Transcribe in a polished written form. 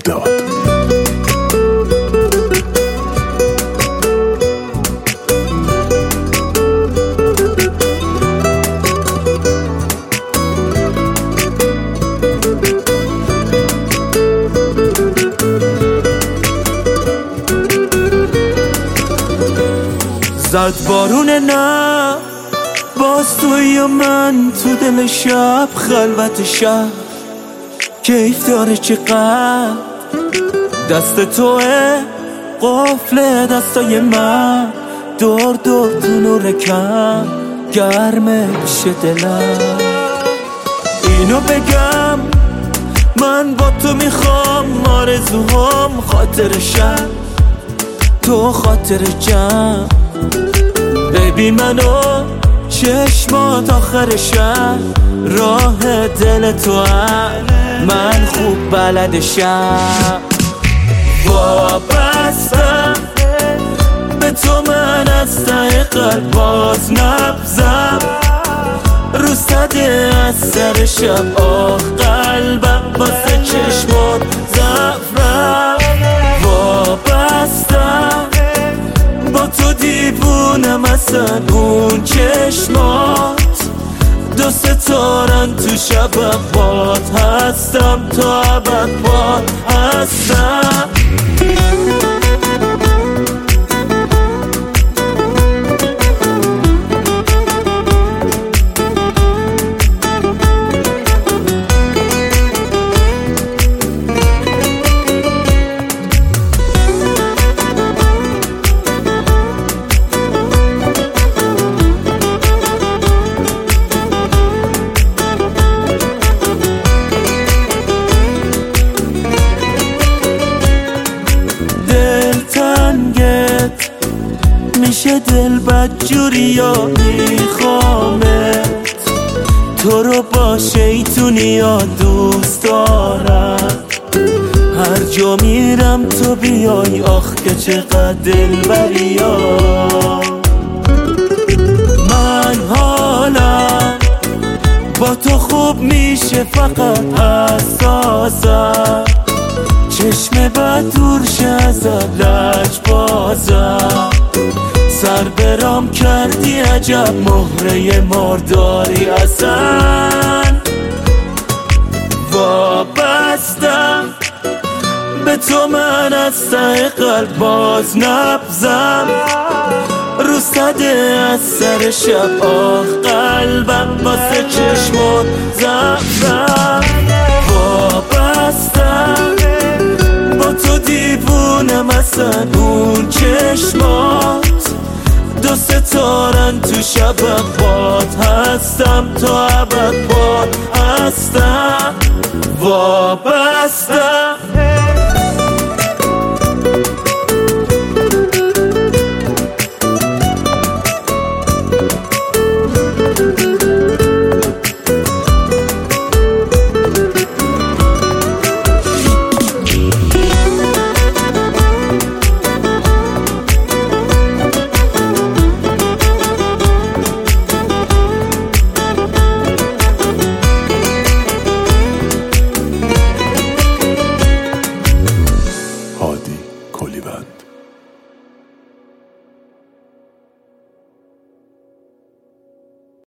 مهرداد. زد بارون نه باز توی و من تو دل شب خلوت شب کیف داره چقدر دست توه قفل دستای من دور دور تو نور کم گرمه بشه دلم. اینو بگم من با تو میخوام آرزوهام خاطر شب تو خاطر جمع بیبی منو چشمات آخر شب راه دل تو هم من خوب بلدشم. وابستم به تو من از ته قلب باز نبزم رو صده از سر شب آخ قلبم واسه چشمات زفرم. وابستم با تو دیوونم اصلا اون چشمات دو ستارن تو شبم باد هستم تا ابد باد هستم. میشه دل بدجوری یا میخوامت تو رو با شیطونی یا دوست دارم هر جا میرم تو بیای آخ که چقدر دلبری یا من حالم با تو خوب میشه فقط حساسم چشم بد دور شه ازت لج بازم سر برام کردی عجب مهره مارداری اصلا. وابستم به تو من از ته قلب باز نبزم رو صده از سر شب آخ قلبم واسه چشمات زفرم. وابستم با تو دیوونم اصلا اون چشمات دو ستارن تو شبم باد هستم تا